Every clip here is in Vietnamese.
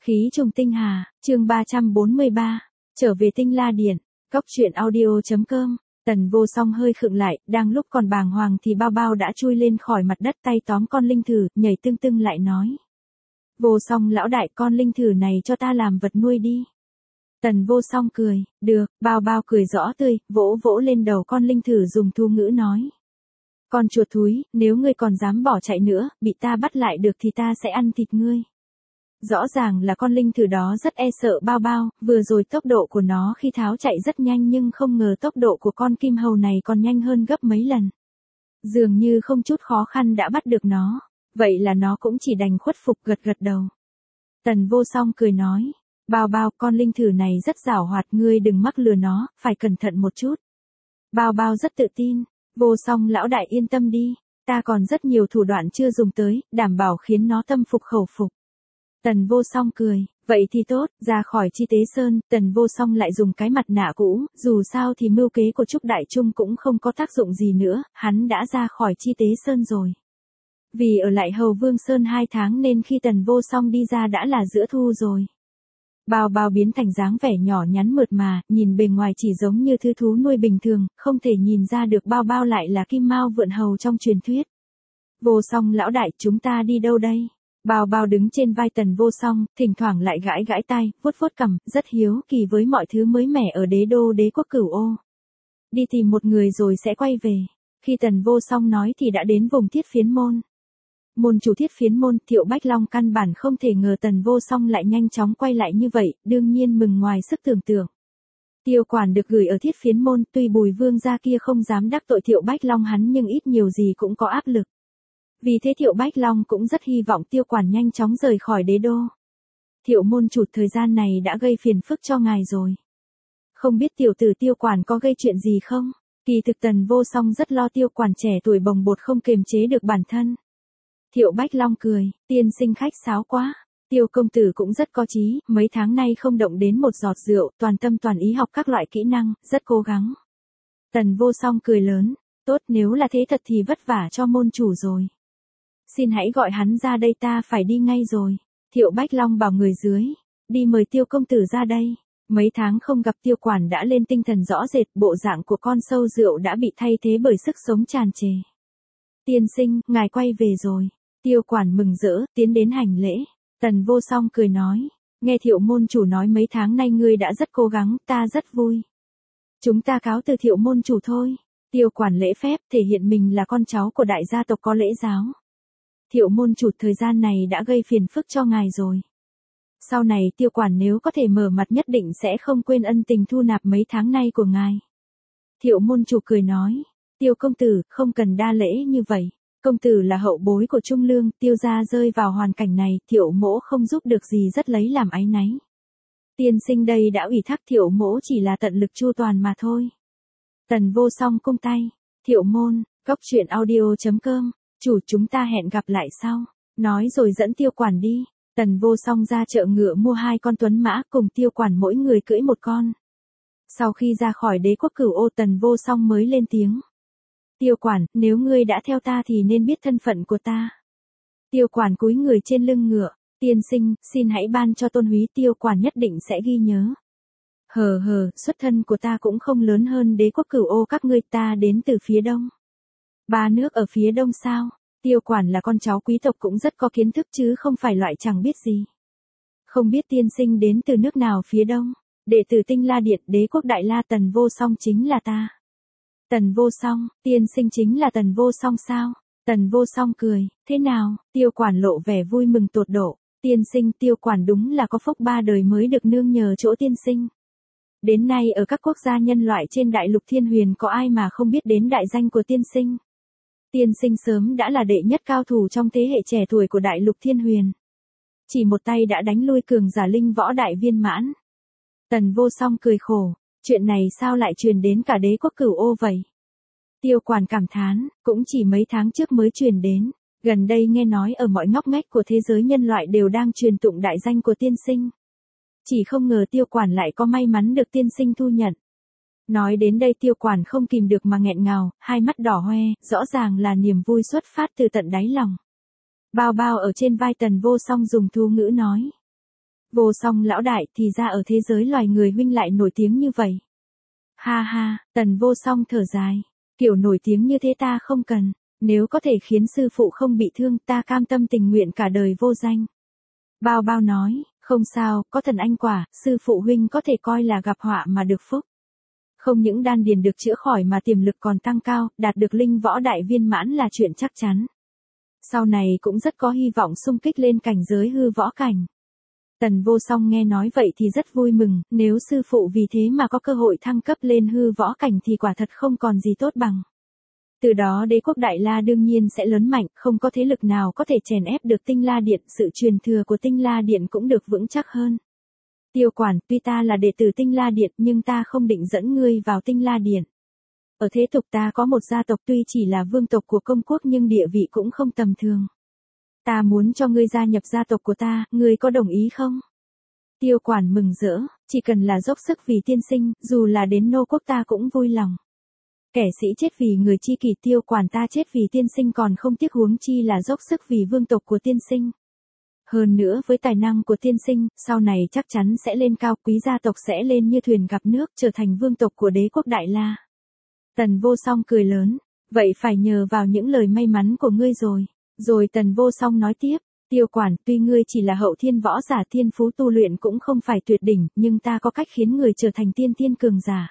Khí trùng tinh hà, chương 343, trở về Tinh La Điện, góc truyện audio.com. Tần Vô Song hơi khựng lại, đang lúc còn bàng hoàng thì Bao Bao đã chui lên khỏi mặt đất, tay tóm con linh thử, nhảy tưng tưng lại nói. Vô Song lão đại, con linh thử này cho ta làm vật nuôi đi. Tần Vô Song cười, được. Bao Bao cười rõ tươi, vỗ vỗ lên đầu con linh thử dùng thu ngữ nói. Con chuột thúi, nếu ngươi còn dám bỏ chạy nữa, bị ta bắt lại được thì ta sẽ ăn thịt ngươi. Rõ ràng là con linh thử đó rất e sợ Bao Bao, vừa rồi tốc độ của nó khi tháo chạy rất nhanh nhưng không ngờ tốc độ của con kim hầu này còn nhanh hơn gấp mấy lần. Dường như không chút khó khăn đã bắt được nó, vậy là nó cũng chỉ đành khuất phục gật gật đầu. Tần Vô Song cười nói, Bao Bao, con linh thử này rất giảo hoạt, ngươi đừng mắc lừa nó, phải cẩn thận một chút. Bao Bao rất tự tin, Vô Song lão đại yên tâm đi, ta còn rất nhiều thủ đoạn chưa dùng tới, đảm bảo khiến nó tâm phục khẩu phục. Tần Vô Song cười, vậy thì tốt, ra khỏi Chi Tế Sơn, Tần Vô Song lại dùng cái mặt nạ cũ, dù sao thì mưu kế của Trúc Đại Trung cũng không có tác dụng gì nữa, hắn đã ra khỏi Chi Tế Sơn rồi. Vì ở lại Hầu Vương Sơn 2 tháng nên khi Tần Vô Song đi ra đã là giữa thu rồi. Bao Bao biến thành dáng vẻ nhỏ nhắn mượt mà, nhìn bề ngoài chỉ giống như thứ thú nuôi bình thường, không thể nhìn ra được Bao Bao lại là Kim Mao Vượn Hầu trong truyền thuyết. Vô Song lão đại, chúng ta đi đâu đây? Bao Bao đứng trên vai Tần Vô Song, thỉnh thoảng lại gãi gãi tai, vuốt vuốt cằm, rất hiếu kỳ với mọi thứ mới mẻ ở đế đô Đế quốc Cửu Ô. Đi tìm một người rồi sẽ quay về. Khi Tần Vô Song nói thì đã đến vùng Thiết Phiến Môn. Môn chủ Thiết Phiến Môn, Thiệu Bách Long căn bản không thể ngờ Tần Vô Song lại nhanh chóng quay lại như vậy, đương nhiên mừng ngoài sức tưởng tượng. Tiêu quản được gửi ở Thiết Phiến Môn, tuy Bùi Vương gia kia không dám đắc tội Thiệu Bách Long hắn nhưng ít nhiều gì cũng có áp lực. Vì thế Thiệu Bách Long cũng rất hy vọng Tiêu quản nhanh chóng rời khỏi đế đô. Thiệu môn chủ, thời gian này đã gây phiền phức cho ngài rồi. Không biết tiểu tử Tiêu quản có gây chuyện gì không? Kỳ thực Tần Vô Song rất lo Tiêu quản trẻ tuổi bồng bột không kiềm chế được bản thân. Thiệu Bách Long cười, tiên sinh khách sáo quá. Tiêu công tử cũng rất có chí, mấy tháng nay không động đến một giọt rượu, toàn tâm toàn ý học các loại kỹ năng, rất cố gắng. Tần Vô Song cười lớn, tốt, nếu là thế thật thì vất vả cho môn chủ rồi. Xin hãy gọi hắn ra đây, ta phải đi ngay rồi. Thiệu Bách Long bảo người dưới, đi mời Tiêu công tử ra đây. Mấy tháng không gặp Tiêu quản đã lên tinh thần rõ rệt, bộ dạng của con sâu rượu đã bị thay thế bởi sức sống tràn trề. Tiên sinh, ngài quay về rồi. Tiêu quản mừng rỡ, tiến đến hành lễ. Tần Vô Song cười nói, nghe Thiệu môn chủ nói mấy tháng nay ngươi đã rất cố gắng, ta rất vui. Chúng ta cáo từ Thiệu môn chủ thôi. Tiêu quản lễ phép, thể hiện mình là con cháu của đại gia tộc có lễ giáo. Thiệu môn chủ, thời gian này đã gây phiền phức cho ngài rồi. Sau này Tiêu quản nếu có thể mở mặt nhất định sẽ không quên ân tình thu nạp mấy tháng nay của ngài. Thiệu môn chủ cười nói, Tiêu công tử, không cần đa lễ như vậy. Công tử là hậu bối của Trung Lương, Tiêu gia rơi vào hoàn cảnh này, Thiệu mỗ không giúp được gì, rất lấy làm áy náy. Tiên sinh đây đã ủy thác Thiệu mỗ chỉ là tận lực chu toàn mà thôi. Tần Vô Song cung tay, Thiệu môn, góc truyện audio.com. Chủ, chúng ta hẹn gặp lại sau. Nói rồi dẫn Tiêu quản đi. Tần Vô Song ra chợ ngựa mua 2 con tuấn mã, cùng Tiêu quản mỗi người cưỡi một con. Sau khi ra khỏi đế quốc Cửu Ô, Tần Vô Song mới lên tiếng. Tiêu quản, nếu ngươi đã theo ta thì nên biết thân phận của ta. Tiêu quản cúi người trên lưng ngựa, tiên sinh, xin hãy ban cho tôn húy. Tiêu quản nhất định sẽ ghi nhớ. Xuất thân của ta cũng không lớn hơn đế quốc Cửu Ô các ngươi, ta đến từ phía đông. 3 nước ở phía đông sao? Tiêu quản là con cháu quý tộc cũng rất có kiến thức chứ không phải loại chẳng biết gì. Không biết tiên sinh đến từ nước nào phía đông? Đệ tử Tinh La Điện, đế quốc Đại La. Tần Vô Song chính là ta. Tần Vô Song, tiên sinh chính là Tần Vô Song sao? Tần Vô Song cười, thế nào? Tiêu quản lộ vẻ vui mừng tột độ. Tiên sinh, Tiêu quản đúng là có phúc 3 đời mới được nương nhờ chỗ tiên sinh. Đến nay ở các quốc gia nhân loại trên đại lục Thiên Huyền có ai mà không biết đến đại danh của tiên sinh. Tiên sinh sớm đã là đệ nhất cao thủ trong thế hệ trẻ tuổi của đại lục Thiên Huyền. Chỉ một tay đã đánh lui cường giả linh võ đại viên mãn. Tần Vô Song cười khổ, chuyện này sao lại truyền đến cả đế quốc Cửu Ô vậy? Tiêu quản cảm thán, cũng chỉ mấy tháng trước mới truyền đến. Gần đây nghe nói ở mọi ngóc ngách của thế giới nhân loại đều đang truyền tụng đại danh của tiên sinh. Chỉ không ngờ Tiêu quản lại có may mắn được tiên sinh thu nhận. Nói đến đây Tiêu quản không kìm được mà nghẹn ngào, hai mắt đỏ hoe, rõ ràng là niềm vui xuất phát từ tận đáy lòng. Bao Bao ở trên vai Tần Vô Song dùng thu ngữ nói. Vô Song lão đại, thì ra ở thế giới loài người huynh lại nổi tiếng như vậy. Ha ha, Tần Vô Song thở dài. Kiểu nổi tiếng như thế ta không cần. Nếu có thể khiến sư phụ không bị thương, ta cam tâm tình nguyện cả đời vô danh. Bao Bao nói, không sao, có thần anh quả, sư phụ huynh có thể coi là gặp họa mà được phúc. Không những đan điền được chữa khỏi mà tiềm lực còn tăng cao, đạt được linh võ đại viên mãn là chuyện chắc chắn. Sau này cũng rất có hy vọng xung kích lên cảnh giới hư võ cảnh. Tần Vô Song nghe nói vậy thì rất vui mừng, nếu sư phụ vì thế mà có cơ hội thăng cấp lên hư võ cảnh thì quả thật không còn gì tốt bằng. Từ đó đế quốc Đại La đương nhiên sẽ lớn mạnh, không có thế lực nào có thể chèn ép được Tinh La Điện, sự truyền thừa của Tinh La Điện cũng được vững chắc hơn. Tiêu Quản, tuy ta là đệ tử Tinh La Điện nhưng ta không định dẫn ngươi vào Tinh La Điện. Ở thế tục ta có một gia tộc tuy chỉ là vương tộc của công quốc nhưng địa vị cũng không tầm thường. Ta muốn cho ngươi gia nhập gia tộc của ta, ngươi có đồng ý không? Tiêu Quản mừng rỡ, chỉ cần là dốc sức vì tiên sinh, dù là đến nô quốc ta cũng vui lòng. Kẻ sĩ chết vì người chi kỷ, Tiêu Quản ta chết vì tiên sinh còn không tiếc, huống chi là dốc sức vì vương tộc của tiên sinh. Hơn nữa với tài năng của tiên sinh, sau này chắc chắn sẽ lên cao, quý gia tộc sẽ lên như thuyền gặp nước, trở thành vương tộc của đế quốc Đại La. Tần Vô Song cười lớn, vậy phải nhờ vào những lời may mắn của ngươi rồi. Rồi Tần Vô Song nói tiếp, Tiêu Quản, tuy ngươi chỉ là hậu thiên võ giả, thiên phú tu luyện cũng không phải tuyệt đỉnh, nhưng ta có cách khiến người trở thành tiên thiên cường giả.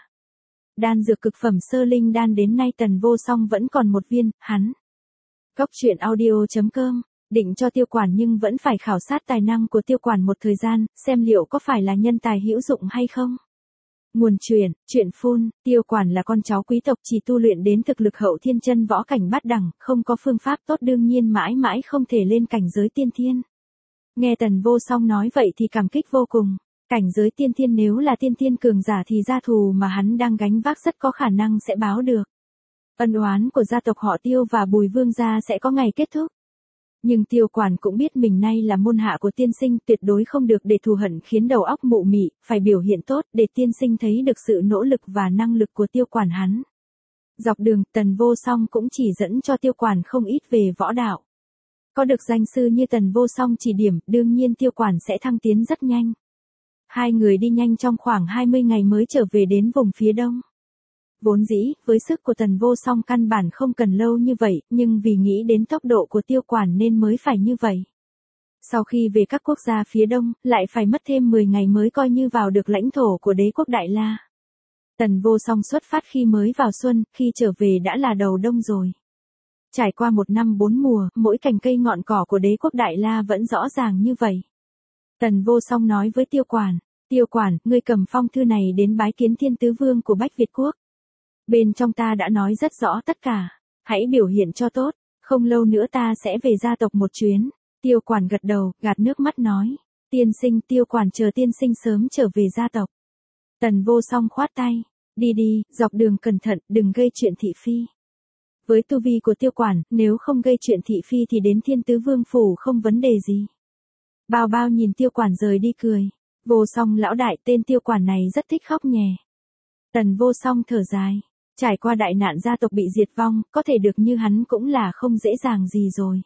Đan dược cực phẩm sơ linh đan đến nay Tần Vô Song vẫn còn một viên, hắn. Cốc truyện audio.com, định cho Tiêu Quản nhưng vẫn phải khảo sát tài năng của Tiêu Quản một thời gian, xem liệu có phải là nhân tài hữu dụng hay không. Nguồn truyện phun, Tiêu Quản là con cháu quý tộc, chỉ tu luyện đến thực lực hậu thiên chân võ cảnh bát đẳng, không có phương pháp tốt đương nhiên mãi mãi không thể lên cảnh giới tiên thiên. Nghe Tần Vô Song nói vậy thì cảm kích vô cùng. Cảnh giới tiên thiên nếu là tiên thiên cường giả thì gia thù mà hắn đang gánh vác rất có khả năng sẽ báo được. Ân oán của gia tộc họ Tiêu và Bùi Vương gia sẽ có ngày kết thúc. Nhưng Tiêu Quản cũng biết mình nay là môn hạ của tiên sinh, tuyệt đối không được để thù hận khiến đầu óc mụ mị, phải biểu hiện tốt để tiên sinh thấy được sự nỗ lực và năng lực của Tiêu Quản hắn. Dọc đường, Tần Vô Song cũng chỉ dẫn cho Tiêu Quản không ít về võ đạo. Có được danh sư như Tần Vô Song chỉ điểm, đương nhiên Tiêu Quản sẽ thăng tiến rất nhanh. Hai người đi nhanh trong khoảng 20 ngày mới trở về đến vùng phía đông. Vốn dĩ, với sức của Tần Vô Song căn bản không cần lâu như vậy, nhưng vì nghĩ đến tốc độ của Tiêu Quản nên mới phải như vậy. Sau khi về các quốc gia phía đông, lại phải mất thêm 10 ngày mới coi như vào được lãnh thổ của đế quốc Đại La. Tần Vô Song xuất phát khi mới vào xuân, khi trở về đã là đầu đông rồi. Trải qua 1 năm 4 mùa, mỗi cành cây ngọn cỏ của đế quốc Đại La vẫn rõ ràng như vậy. Tần Vô Song nói với Tiêu Quản, Tiêu Quản, ngươi cầm phong thư này đến bái kiến Thiên Tứ Vương của Bách Việt Quốc. Bên trong ta đã nói rất rõ tất cả, hãy biểu hiện cho tốt, không lâu nữa ta sẽ về gia tộc một chuyến. Tiêu Quản gật đầu, gạt nước mắt nói, tiên sinh, Tiêu Quản chờ tiên sinh sớm trở về gia tộc. Tần Vô Song khoát tay, đi đi, dọc đường cẩn thận, đừng gây chuyện thị phi. Với tu vi của Tiêu Quản, nếu không gây chuyện thị phi thì đến Thiên Tứ Vương phủ không vấn đề gì. Bao Bao nhìn Tiêu Quản rời đi cười, Vô Song lão đại, tên Tiêu Quản này rất thích khóc nhè. Tần Vô Song thở dài, trải qua đại nạn gia tộc bị diệt vong, có thể được như hắn cũng là không dễ dàng gì rồi.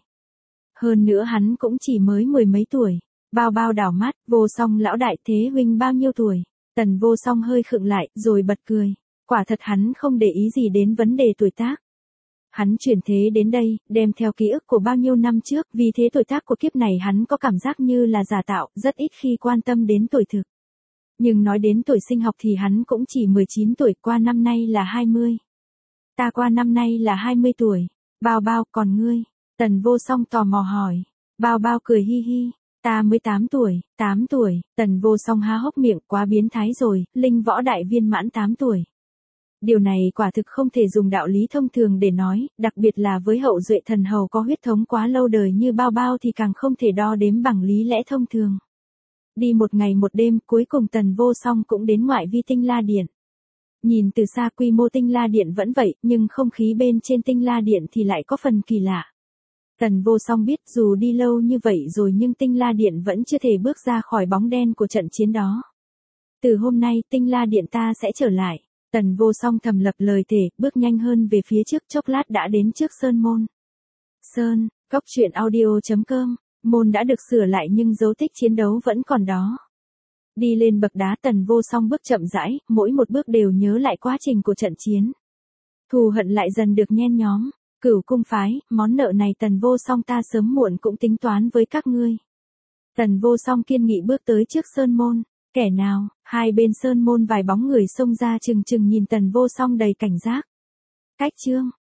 Hơn nữa hắn cũng chỉ mới 10 mấy tuổi. Bao Bao đảo mắt, Vô Song lão đại, thế huynh bao nhiêu tuổi? Tần Vô Song hơi khựng lại, rồi bật cười. Quả thật hắn không để ý gì đến vấn đề tuổi tác. Hắn chuyển thế đến đây, đem theo ký ức của bao nhiêu năm trước, vì thế tuổi tác của kiếp này hắn có cảm giác như là giả tạo, rất ít khi quan tâm đến tuổi thực. Nhưng nói đến tuổi sinh học thì hắn cũng chỉ 19 tuổi, qua năm nay là 20. Ta qua năm nay là 20 tuổi. Bao Bao, còn ngươi? Tần Vô Song tò mò hỏi. Bao Bao cười hi hi. Ta mới 8 tuổi, 8 tuổi. Tần Vô Song há hốc miệng, quá biến thái rồi, linh võ đại viên mãn 8 tuổi. Điều này quả thực không thể dùng đạo lý thông thường để nói, đặc biệt là với hậu duệ thần hầu có huyết thống quá lâu đời như Bao Bao thì càng không thể đo đếm bằng lý lẽ thông thường. Đi một ngày một đêm, cuối cùng Tần Vô Song cũng đến ngoại vi Tinh La Điện. Nhìn từ xa quy mô Tinh La Điện vẫn vậy, nhưng không khí bên trên Tinh La Điện thì lại có phần kỳ lạ. Tần Vô Song biết dù đi lâu như vậy rồi nhưng Tinh La Điện vẫn chưa thể bước ra khỏi bóng đen của trận chiến đó. Từ hôm nay Tinh La Điện ta sẽ trở lại. Tần Vô Song thầm lập lời thề, bước nhanh hơn về phía trước, chốc lát đã đến trước sơn môn. Sơn, cốc truyện audio.com, môn đã được sửa lại nhưng dấu tích chiến đấu vẫn còn đó. Đi lên bậc đá Tần Vô Song bước chậm rãi, mỗi một bước đều nhớ lại quá trình của trận chiến. Thù hận lại dần được nhen nhóm. Cửu cung phái, món nợ này Tần Vô Song ta sớm muộn cũng tính toán với các ngươi. Tần Vô Song kiên nghị bước tới trước sơn môn. Kẻ nào? Hai bên sơn môn vài bóng người xông ra chừng chừng nhìn Tần Vô Song đầy cảnh giác. Cách chương.